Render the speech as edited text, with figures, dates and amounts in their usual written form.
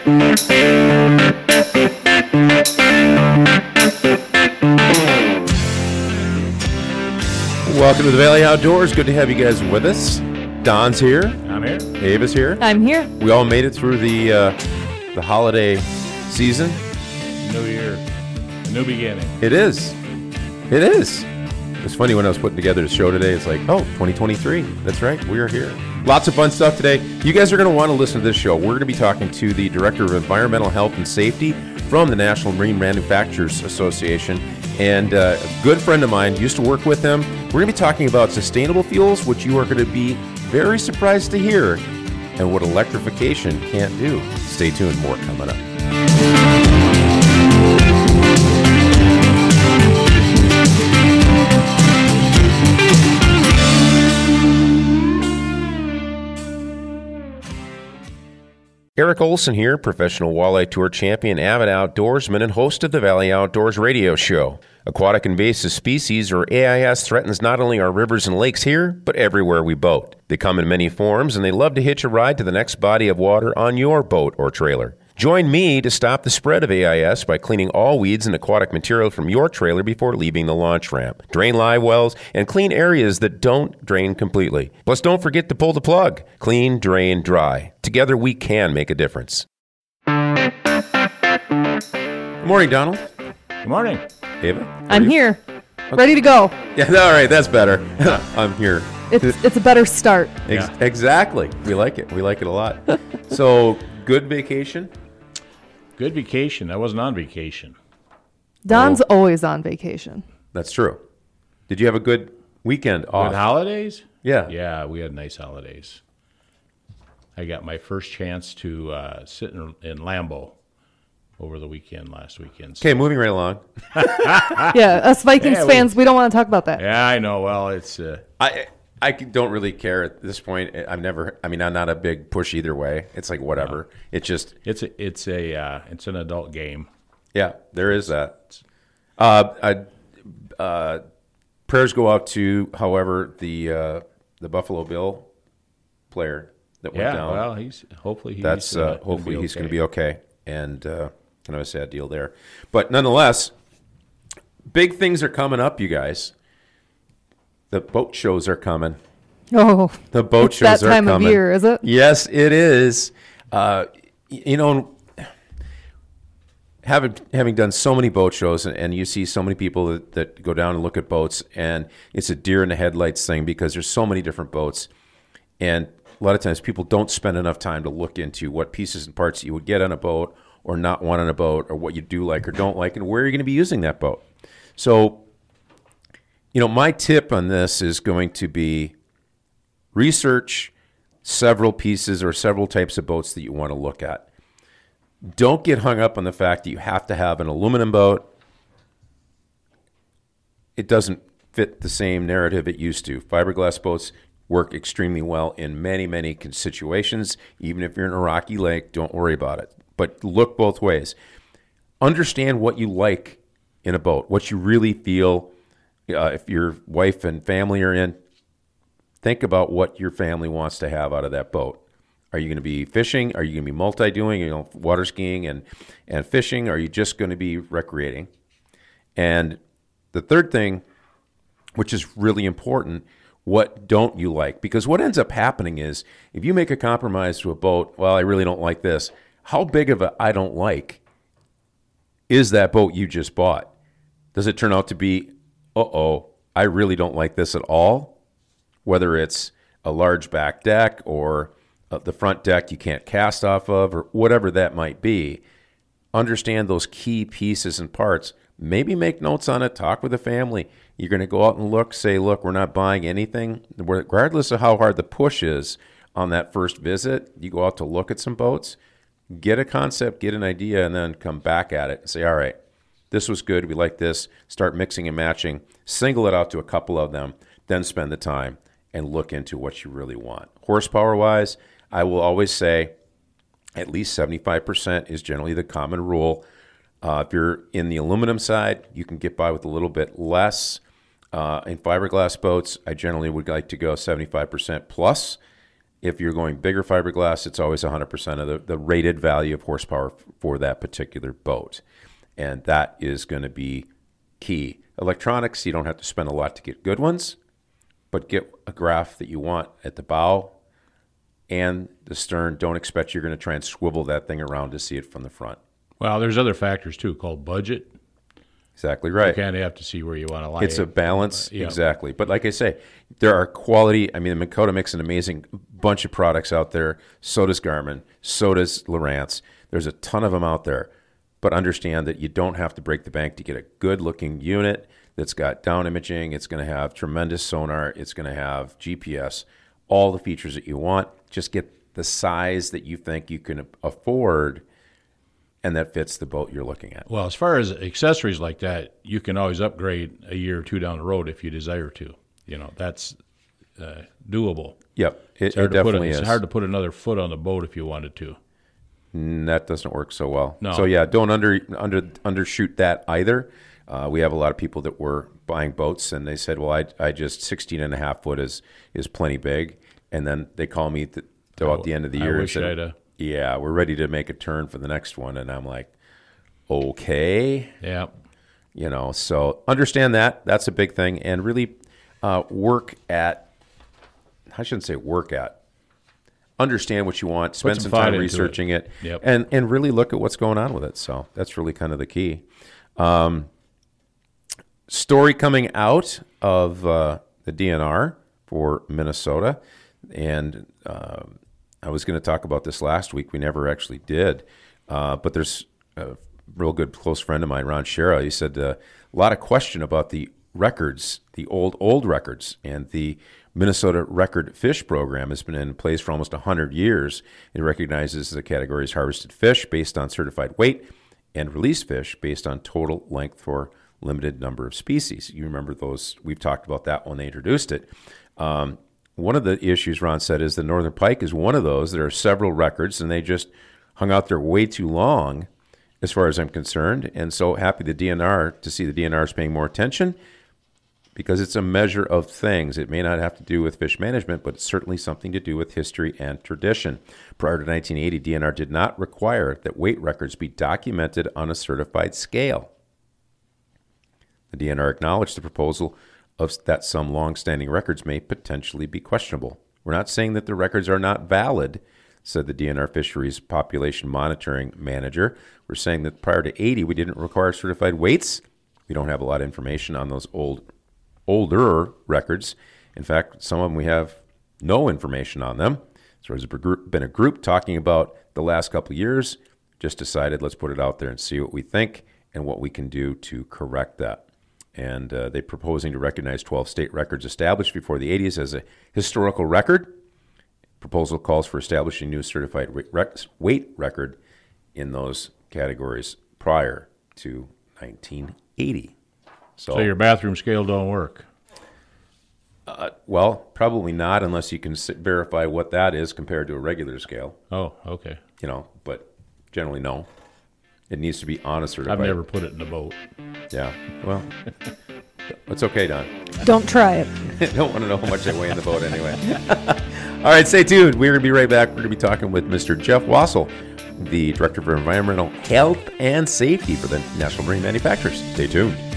Welcome to the Valley Outdoors. Good to have you guys with us. Don's here. I'm here. Ava's here. I'm here. We all made it through the holiday season. New year, a new beginning. It is. It is. It's funny when I was putting together the show today. It's like, oh, 2023. That's right. We are here. Lots of fun stuff today. You guys are going to want to listen to this show. We're going to be talking to the Director of Environmental Health and Safety from the National Marine Manufacturers Association. And a good friend of mine, used to work with him. We're going to be talking about sustainable fuels, which you are going to be very surprised to hear, and what electrification can't do. Stay tuned. More coming up. Eric Olson here, professional walleye tour champion, avid outdoorsman, and host of the Valley Outdoors radio show. Aquatic invasive species, or AIS, threatens not only our rivers and lakes here, but everywhere we boat. They come in many forms, and they love to hitch a ride to the next body of water on your boat or trailer. Join me to stop the spread of AIS by cleaning all weeds and aquatic material from your trailer before leaving the launch ramp. Drain live wells and clean areas that don't drain completely. Plus, don't forget to pull the plug. Clean, drain, dry. Together, we can make a difference. Good morning, Donald. Good morning. Ava? I'm here. Ready to go. Yeah, all right, that's better. I'm here. It's a better start. Exactly. We like it. We like it a lot. So, good vacation? Good vacation. I wasn't on vacation. Don's always on vacation. That's true. Did you have a good weekend off? Good holidays? Yeah. Yeah, we had nice holidays. I got my first chance to sit in Lambeau over the weekend, last weekend. Okay, moving right along. Yeah, us Vikings fans, we don't want to talk about that. Yeah, I know. Well, it's... I don't really care at this point. I'm not a big push either way. It's like whatever. It's just it's an adult game. Yeah, there is that. Prayers go out to, however, the Buffalo Bill player that went down. Well, hopefully he's going to be okay, and kind of a sad deal there. But nonetheless, big things are coming up, you guys. The boat shows are coming. Oh, the boat shows are coming. That time of year, is it? Yes, it is. Having done so many boat shows, and you see so many people that go down and look at boats, and it's a deer in the headlights thing because there's so many different boats, and a lot of times people don't spend enough time to look into what pieces and parts you would get on a boat or not want on a boat, or what you do like or don't like, and where you're going to be using that boat. So, my tip on this is going to be research several pieces or several types of boats that you want to look at. Don't get hung up on the fact that you have to have an aluminum boat. It doesn't fit the same narrative it used to. Fiberglass boats work extremely well in many, many situations. Even if you're in a rocky lake, don't worry about it. But look both ways. Understand what you like in a boat, what you really feel. If your wife and family are in, think about what your family wants to have out of that boat. Are you going to be fishing? Are you going to be multi-doing, water skiing and fishing? Are you just going to be recreating? And the third thing, which is really important, what don't you like? Because what ends up happening is if you make a compromise to a boat, well, I really don't like this. How big of a I don't like is that boat you just bought? Does it turn out to be, I really don't like this at all? Whether it's a large back deck or the front deck you can't cast off of, or whatever that might be, understand those key pieces and parts. Maybe make notes on it, talk with the family. You're going to go out and say, look, we're not buying anything. Regardless of how hard the push is on that first visit, you go out to look at some boats, get a concept, get an idea, and then come back at it and say, all right, this was good, we like this. Start mixing and matching, single it out to a couple of them, then spend the time and look into what you really want. Horsepower-wise, I will always say at least 75% is generally the common rule. If you're in the aluminum side, you can get by with a little bit less. In fiberglass boats, I generally would like to go 75% plus. If you're going bigger fiberglass, it's always 100% of the rated value of horsepower for that particular boat. And that is going to be key. Electronics, you don't have to spend a lot to get good ones, but get a graph that you want at the bow and the stern. Don't expect you're going to try and swivel that thing around to see it from the front. Well, there's other factors too called budget. Exactly right. You kind of have to see where you want to lie. It's a balance, Yeah. exactly. But like I say, there are quality. I mean, Minn-Kota makes an amazing bunch of products out there. So does Garmin. So does Lowrance. There's a ton of them out there. But understand that you don't have to break the bank to get a good-looking unit that's got down imaging. It's going to have tremendous sonar. It's going to have GPS, all the features that you want. Just get the size that you think you can afford and that fits the boat you're looking at. Well, as far as accessories like that, you can always upgrade a year or two down the road if you desire to. That's doable. Yep, it It's definitely is. It's hard to put another foot on the boat if you wanted to. That doesn't work so well. No. So yeah, don't undershoot that either. We have a lot of people that were buying boats and they said, well, I just 16 and a half foot is plenty big. And then they call me at the end of the year and said, yeah, we're ready to make a turn for the next one. And I'm like, okay. Yeah. So understand that. That's a big thing. And really work at, I shouldn't say work at, understand what you want, spend some time researching it, Yep. and really look at what's going on with it. So that's really kind of the key. Story coming out of the DNR for Minnesota, and I was going to talk about this last week. We never actually did, but there's a real good close friend of mine, Ron Shera. He said a lot of question about the records, the old records, and the Minnesota Record Fish Program has been in place for almost 100 years. It recognizes the categories harvested fish based on certified weight and released fish based on total length for limited number of species. You remember those? We've talked about that when they introduced it. One of the issues, Ron said, is the northern pike is one of those. There are several records, and they just hung out there way too long, as far as I'm concerned. And so happy to see the DNR is paying more attention, because it's a measure of things. It may not have to do with fish management, but it's certainly something to do with history and tradition. Prior to 1980, DNR did not require that weight records be documented on a certified scale. The DNR acknowledged the proposal that some long-standing records may potentially be questionable. We're not saying that the records are not valid, said the DNR Fisheries Population Monitoring Manager. We're saying that prior to 80, we didn't require certified weights. We don't have a lot of information on those older records. In fact, some of them we have no information on them. So there's been a group talking about the last couple of years, just decided let's put it out there and see what we think and what we can do to correct that. And they're proposing to recognize 12 state records established before the 80s as a historical record. Proposal calls for establishing new certified weight record in those categories prior to 1980. So your bathroom scale don't work. Well, probably not unless you can verify what that is compared to a regular scale. Oh, okay. But generally no. It needs to be on a certified. I've never put it in a boat. Yeah, well, it's okay, Don. Don't try it. Don't want to know how much they weigh in the boat anyway. All right, stay tuned. We're going to be right back. We're going to be talking with Mr. Jeff Wassel, the Director of Environmental Health and Safety for the National Marine Manufacturers. Stay tuned.